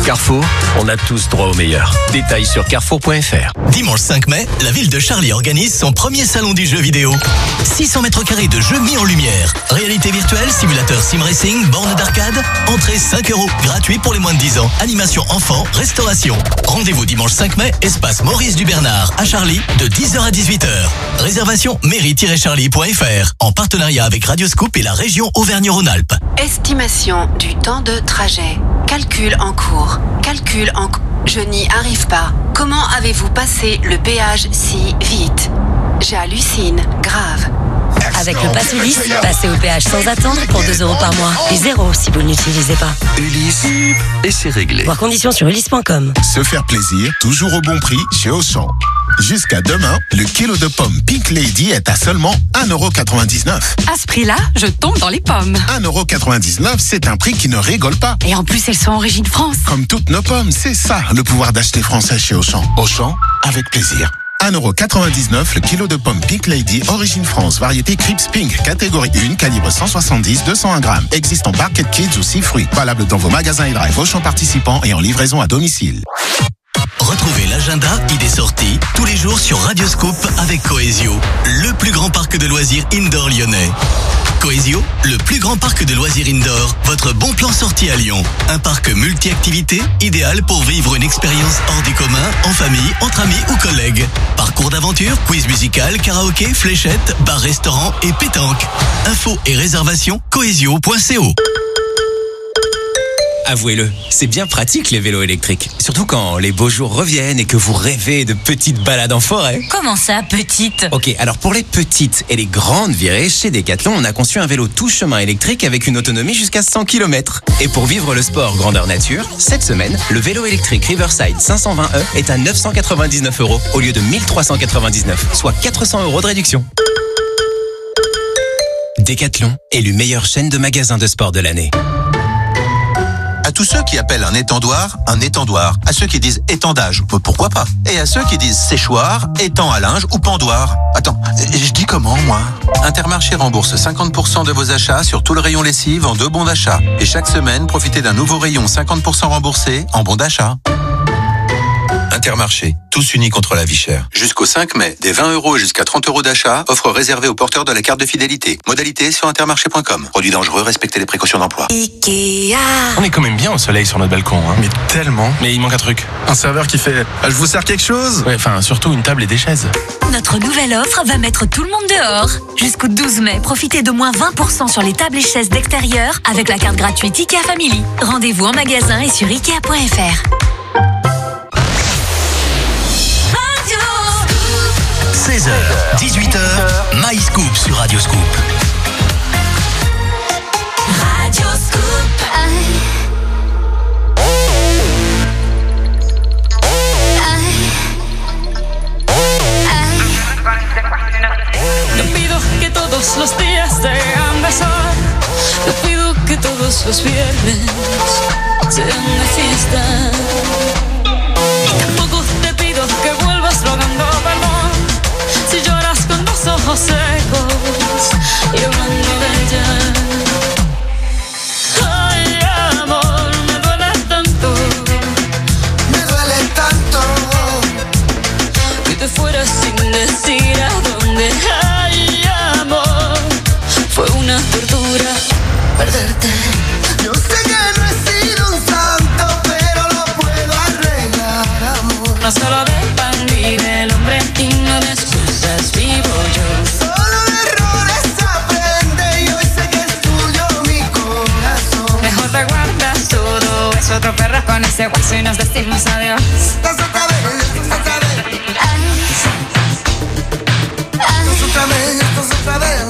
Carrefour, on a tous droit au meilleur. Détails sur carrefour point f r. Dimanche cinq mai, la ville de Charlie organise son premier salon du jeu vidéo. six cents mètres carrés de jeux mis en lumière. Réalité virtuelle, simulateur sim racing, borne d'arcade. Entrée cinq euros, gratuit pour les moins de dix ans. Animation enfant, restauration. Rendez-vous dimanche cinq mai, espace Maurice du Bernard à Charlie, de dix heures à dix-huit heures. Réservation mairie tiret charlie point f r, en partenariat avec Radioscoop et la région Auvergne-Rhône-Alpes. Estimation du temps de trajet. Calcul en cours. Calcul en cours. Je n'y arrive pas. Comment avez-vous passé le péage si vite? J'hallucine. Grave. Avec le Pass Ulysse, passez au péage sans attendre pour deux euros par mois. Et zéro si vous ne l'utilisez pas. Ulysse, et c'est réglé. Voir conditions sur ulysse point com. Se faire plaisir, toujours au bon prix chez Auchan. Jusqu'à demain, le kilo de pommes Pink Lady est à seulement un euro quatre-vingt-dix-neuf. À ce prix-là, je tombe dans les pommes. un euro quatre-vingt-dix-neuf, c'est un prix qui ne rigole pas. Et en plus, elles sont origine France. Comme toutes nos pommes, c'est ça le pouvoir d'acheter français chez Auchan. Auchan, avec plaisir. un euro quatre-vingt-dix-neuf le kilo de pommes Pink Lady, origine France, variété Crips Pink, catégorie un, calibre cent soixante-dix à deux cent un grammes. Existe en Barquette Kids ou six fruits. Valable dans vos magasins et drive Auchan participants et en livraison à domicile. Retrouvez l'agenda idées sorties tous les jours sur Radioscoop avec Coesio, le plus grand parc de loisirs indoor lyonnais. Coesio, le plus grand parc de loisirs indoor, votre bon plan sortie à Lyon. Un parc multi-activités, idéal pour vivre une expérience hors du commun, en famille, entre amis ou collègues. Parcours d'aventure, quiz musical, karaoké, fléchettes, bar-restaurant et pétanque. Infos et réservations, coesio point co. Avouez-le, c'est bien pratique les vélos électriques. Surtout quand les beaux jours reviennent et que vous rêvez de petites balades en forêt. Comment ça, petite? Ok, alors pour les petites et les grandes virées, chez Decathlon, on a conçu un vélo tout chemin électrique avec une autonomie jusqu'à cent kilomètres. Et pour vivre le sport grandeur nature, cette semaine, le vélo électrique Riverside cinq cent vingt E est à neuf cent quatre-vingt-dix-neuf euros au lieu de mille trois cent quatre-vingt-dix-neuf, soit quatre cents euros de réduction. Decathlon, élu meilleure chaîne de magasins de sport de l'année. À tous ceux qui appellent un étendoir, un étendoir. À ceux qui disent étendage, pourquoi pas. Et à ceux qui disent séchoir, étang à linge ou pendoir. Attends, je dis comment, moi? Intermarché rembourse cinquante pour cent de vos achats sur tout le rayon lessive en deux bons d'achat. Et chaque semaine, profitez d'un nouveau rayon cinquante pour cent remboursé en bons d'achat. Intermarché, tous unis contre la vie chère. Jusqu'au cinq mai, des vingt euros jusqu'à trente euros d'achat, offre réservée aux porteurs de la carte de fidélité. Modalité sur intermarché point com. Produit dangereux, respectez les précautions d'emploi. Ikea. On est quand même bien au soleil sur notre balcon, hein. Mais tellement. Mais il manque un truc. Un serveur qui fait ah, je vous sers quelque chose? Ouais, enfin, surtout une table et des chaises. Notre nouvelle offre va mettre tout le monde dehors. Jusqu'au douze mai, profitez de moins vingt pour cent sur les tables et chaises d'extérieur avec la carte gratuite Ikea Family. Rendez-vous en magasin et sur ikea point f r. seize heures, dix-huit heures, MyScoop sur Radioscoop. Radioscoop. Te pido que todos los días sean de sol. Te pido que todos los viernes sean de fiesta. Tampoco te pido que vuelvas rogando perdón. Si lloras con los ojos secos y hablando de ella. Ay, amor, me duele tanto. Me duele tanto que te fueras sin decir a dónde. Ay, amor, fue una tortura perderte. Yo sé que no he sido un santo, pero lo puedo arreglar, amor. No solo de pan vive el hombre y no de excusas vivo yo. Solo de errores aprende y hoy sé que es tuyo mi corazón. Mejor te guardas todo eso, otro perro con ese hueso y nos decimos adiós. Estás otra vez, estás otra vez. Estás otra vez, estás otra vez.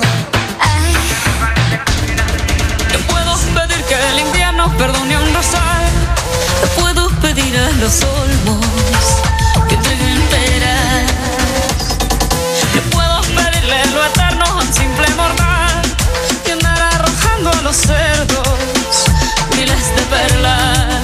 Te puedo pedir que el invierno perdone un rosal. Te puedo pedir a los olmos que entreguen peras. Te puedo pedirle lo eterno a un simple mortal y andar arrojando a los cerdos miles de perlas.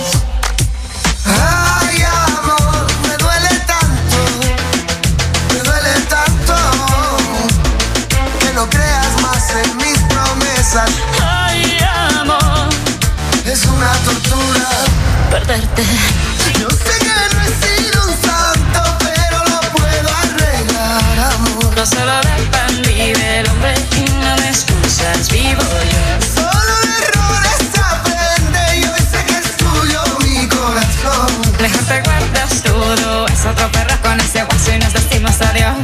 Ay, amor, me duele tanto, me duele tanto que no creas más en mis promesas. Ay, amor, es una tortura perderte. Yo sé que no he sido un santo, pero lo puedo arreglar, amor. No solo dependí del hombre y no me excusas, vivo yo. Solo de errores se aprende y hoy sé que es tuyo mi corazón. Mejor te guardas todo, es otro perro con ese guaso y nos decimos adiós.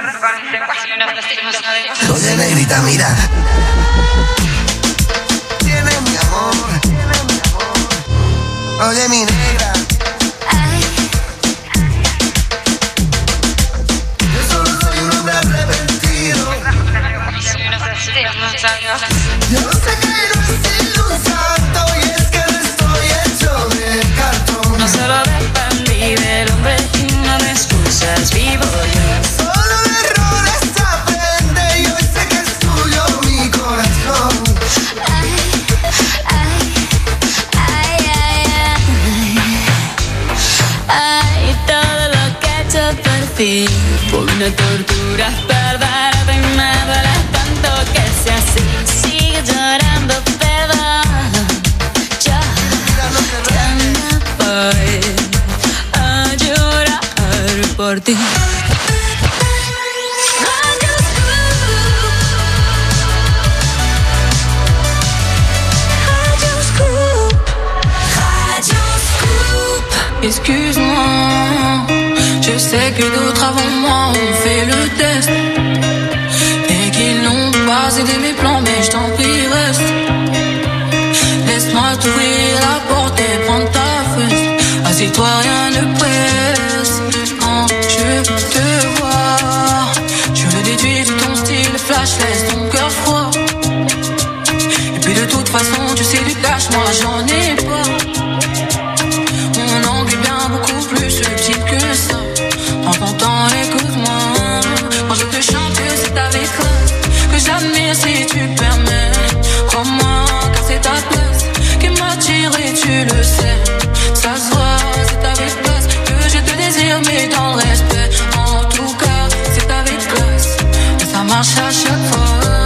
Oye, negrita, mira. Tiene mi amor. Oye, mi negra. Yo solo soy un hombre arrepentido. Yo sé que no he sido un santo y es que no estoy hecho de cartón. No solo dependí del hombre y no me excusas, vivo yo. Solo de errores se aprende y hoy sé que es tuyo mi corazón. Ay, ay, ay, ay, ay. Ay, todo lo que he hecho por ti fue una tortura, perderte y me duele tanto que sea así. Sigue llorando, perdón. Yo ya no voy a llorar por ti. Excuse-moi, je sais que d'autres avant moi ont fait le test et qu'ils n'ont pas aidé mes plans, mais je t'en prie reste. Laisse-moi t'ouvrir la porte et prendre ta fesse. Assieds-toi, rien ne presse. Quand je te vois, je le déduis de ton style flash, laisse ton cœur froid. Et puis de toute façon, tu sais du cash, moi j'en ai pas. Mon angle est bien beaucoup plus subtil que ça. Prends ton temps, écoute-moi. Quand je te chante, c'est avec classe que j'admire si tu permets. Crois-moi, car c'est ta place qui m'attire et tu le sais. Ça se voit, c'est avec classe que je te désire, mais dans le respect. En tout cas, c'est avec classe que ça marche à chaque fois.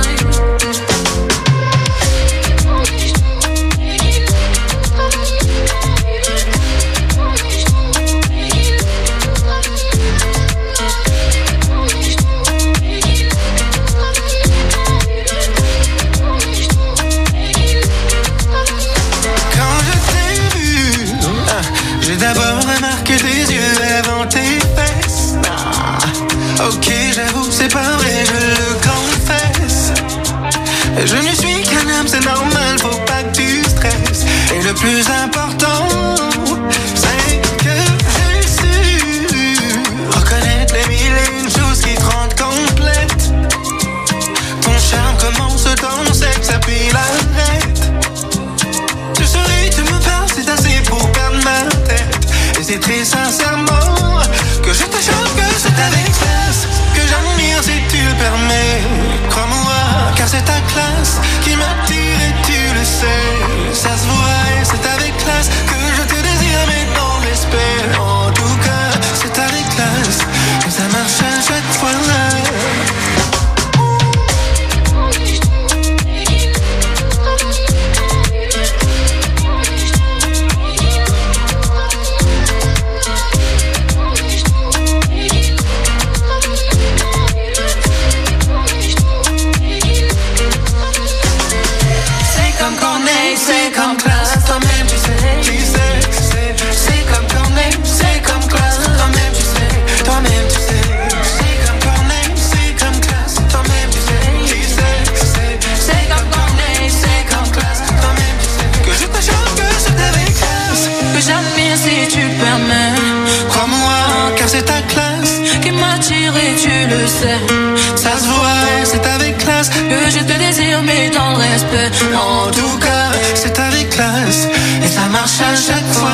J'ai d'abord remarqué tes yeux avant tes fesses. Ah, ok, j'avoue, c'est pas vrai, je le confesse. Je ne suis qu'un homme, c'est normal, faut pas que tu stresses. Et le plus important, c'est que j'ai su reconnaître les mille et une choses qui te rendent complète. Ton charme commence dans le sexe, puis l'arrête. Tu souris, tu me parles, c'est assez pour perdre ma tête. Et c'est très sincèrement que je te chante, que c'est avec classe que j'admire si tu le permets. Crois-moi, car c'est ta classe qui m'attire et tu le sais. Ça se voit et c'est avec classe que je te désire, mais dans le respect. En tout cas, c'est avec classe que ça marche à chaque fois. C'est comme classe, toi-même tu sais, tu sais, tu sais. C'est comme Corneille, c'est comme classe, toi-même tu sais, toi-même tu sais. C'est comme Corneille, c'est comme classe, toi-même tu sais, tu sais, tu sais. C'est comme Corneille, c'est comme classe, toi-même tu sais. Que je te chante, que c'est avec classe que j'admire si tu le permets. Crois-moi, car c'est ta classe qui m'attire et tu le sais. Ça se voit, c'est avec classe que je te désire, mais dans le respect. En tout cas, c'est avec classe et ça marche à chaque fois.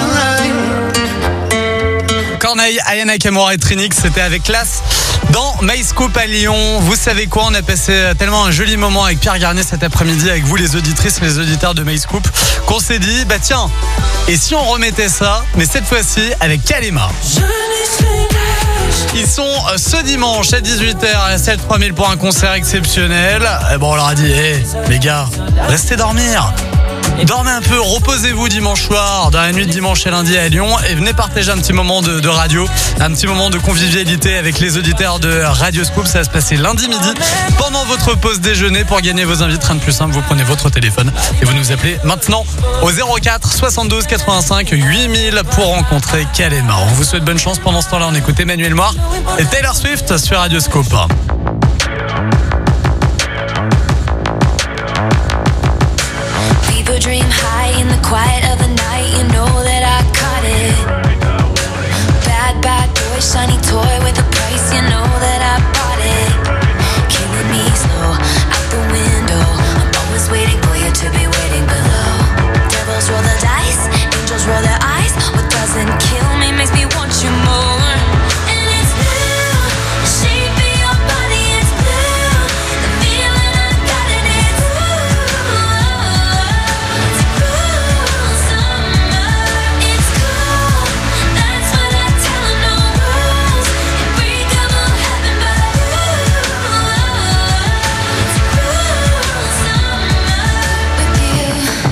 Corneille, Aya Nakamura et Trinix, c'était avec classe dans My Scoop à Lyon. Vous savez quoi, on a passé tellement un joli moment avec Pierre Garnier cet après-midi, avec vous les auditrices et les auditeurs de My Scoop, qu'on s'est dit, bah tiens, et si on remettait ça, mais cette fois-ci avec Kalema. Ils sont ce dimanche à dix-huit heures à la salle trois mille pour un concert exceptionnel. Et bon, on leur a dit, hé, hey, les gars, restez dormir. Dormez un peu, reposez-vous dimanche soir, dans la nuit de dimanche et lundi à Lyon, et venez partager un petit moment de, de radio, un petit moment de convivialité avec les auditeurs de Radio Scoop. Ça va se passer lundi midi pendant votre pause déjeuner. Pour gagner vos invites, rien de plus simple, vous prenez votre téléphone et vous nous appelez maintenant au zéro quatre soixante-douze quatre-vingt-cinq huit mille pour rencontrer Kalema. On vous souhaite bonne chance. Pendant ce temps-là, on écoute Emmanuel Moir et Taylor Swift sur Radio Scoop. People dream high in the quiet of the night. You know that I caught it. Bad, bad boy, shiny toy with a price. You know that I bought it. Killing me slow, out the window. I'm always waiting for you to be waiting below. Devils roll the dice, angels roll their eyes. What doesn't kill me makes me want you more. And it's blue, the shape of your body is blue. The feeling I got in it, ooh. It's cool summer, it's cool. That's what I tell 'em, no rules. Unbreakable heaven, but ooh, it's cool summer with you.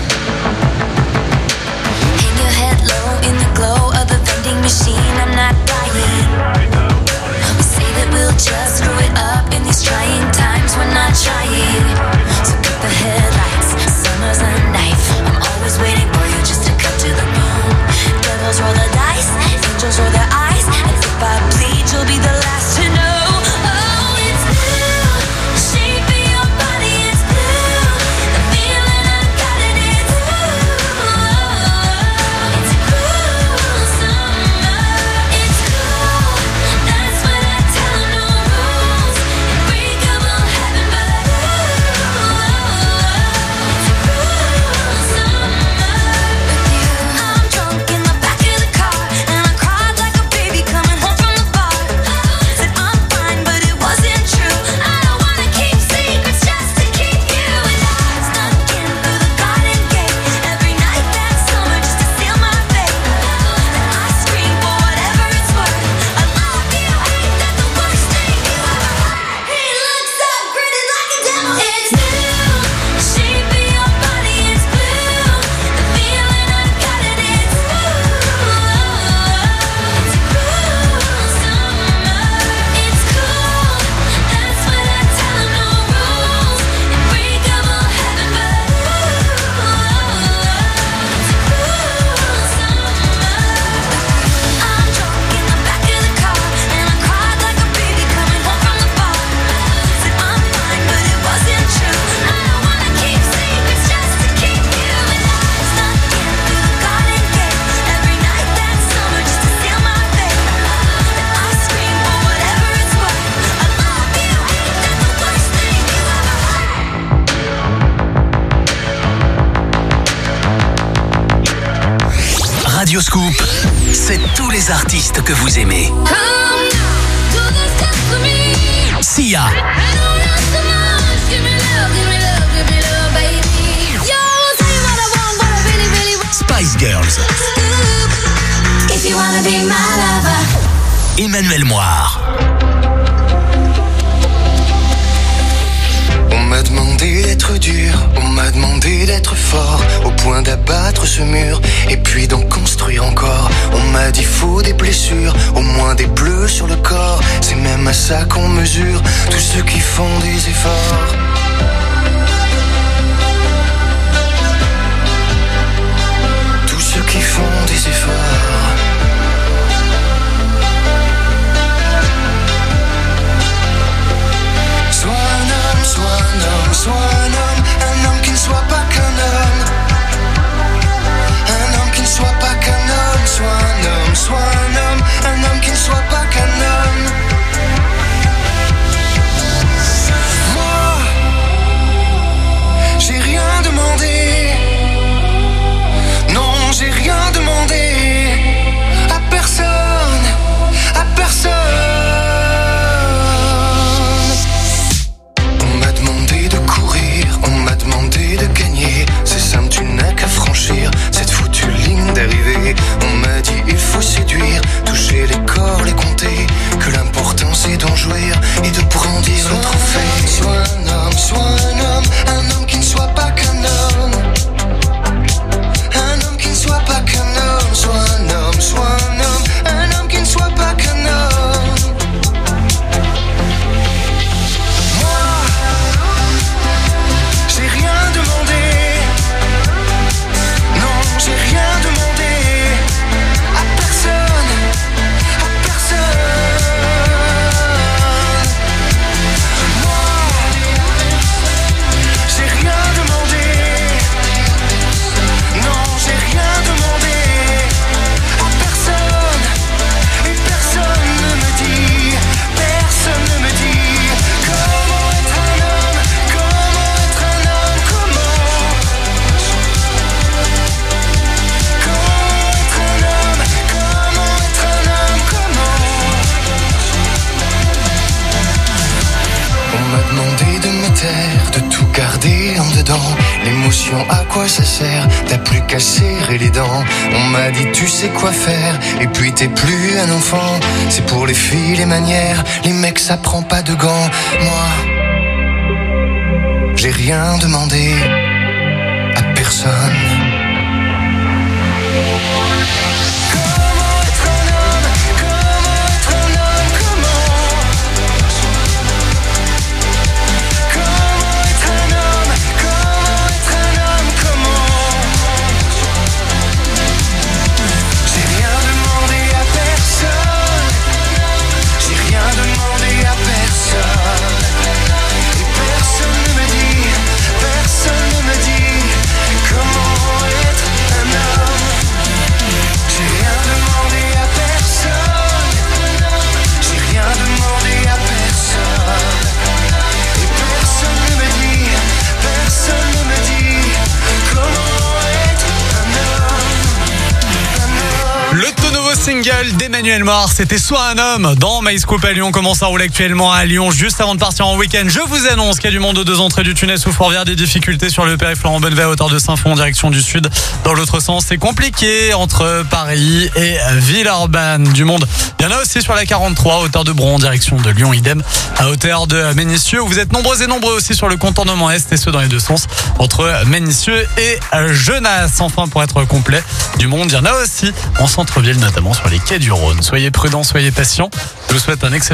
Hang your head low in the glow of the vending machine. I'm not dying. We say that we'll just screw it up in these trying times. We're not trying. So cut the headlights. Summer's a knife. I'm always waiting for you just to cut to the bone. Devils roll the dice. Angels roll their eyes. And if I bleed, you'll be the last to know. Oh, it's blue. The shape of your body is blue. The feeling I got in it, ooh. It's cool summer. It's cool. That's what I tell 'em, no rules. Unbreakable heaven, but ooh, it's cool summer with you. I'm drunk in the back of the car, and I cried like a baby coming home from the bar. Said I'm fine, but it wasn't true. I don't wanna keep secrets just to keep you. And I snuck in through the garden gate every night that summer just to seal my fate. And I scream for whatever it's worth. I love you, ain't that the worst thing you ever heard? He looks up, grinning like a devil. It's blue, the shape of your body is blue. The feeling I got in it, ooh. It's cool summer, it's cool. That's what I tell 'em, no rules. Unbreakable heaven, but ooh, it's cool summer. I'm drunk in the back of the car, and I cried like a baby coming home from the bar. Said I'm fine, but it wasn't true. I don't wanna keep secrets just to keep you. And I snuck in through the garden gate every night that summer just to seal my fate. And I scream for whatever it's worth. I love you, ain't that the worst thing you ever Radio Scoop, c'est tous les artistes que vous aimez. Sia, Spice Girls, If you wanna be my lover. Emmanuel Moir, On m'a demandé d'être dur, on m'a demandé d'être fort, au point d'abattre ce mur, et puis d'en construire encore. On m'a dit faut des blessures, au moins des bleus sur le corps. C'est même à ça qu'on mesure tous ceux qui font des efforts. Tous ceux qui font des efforts. Sois un homme, sois un homme, sois un homme, un homme qui ne soit pas qu'un homme. Un homme qui ne soit pas qu'un homme, sois un homme, sois un homme, un homme qui ne soit pas qu'un homme. Moi, j'ai rien demandé. Non, j'ai rien demandé. On m'a demandé de me taire, de tout garder en dedans. L'émotion, à quoi ça sert? T'as plus qu'à serrer les dents. On m'a dit tu sais quoi faire, et puis t'es plus un enfant. C'est pour les filles, les manières, les mecs ça prend pas de gants. Moi, j'ai rien demandé à personne. Single d'Emmanuel Moir, c'était Soit un homme dans My Scoop à Lyon. Comment ça roule actuellement à Lyon? Juste avant de partir en week-end, je vous annonce qu'il y a du monde aux deux entrées du tunnel sous Fourvière, des difficultés sur le périph' Laurent Bonnevet à hauteur de Saint-Fond en direction du sud. Dans l'autre sens, c'est compliqué entre Paris et Villeurbanne. Du monde, il y en a aussi sur la quarante-trois à hauteur de Bron en direction de Lyon, idem à hauteur de Ménissieux. Vous êtes nombreux et nombreux aussi sur le contournement est, et ce dans les deux sens entre Ménissieux et Genasse. Enfin, pour être complet, du monde, il y en a aussi en centre-ville, notamment sur les quais du Rhône. Soyez prudents, soyez patients. Je vous souhaite un excellent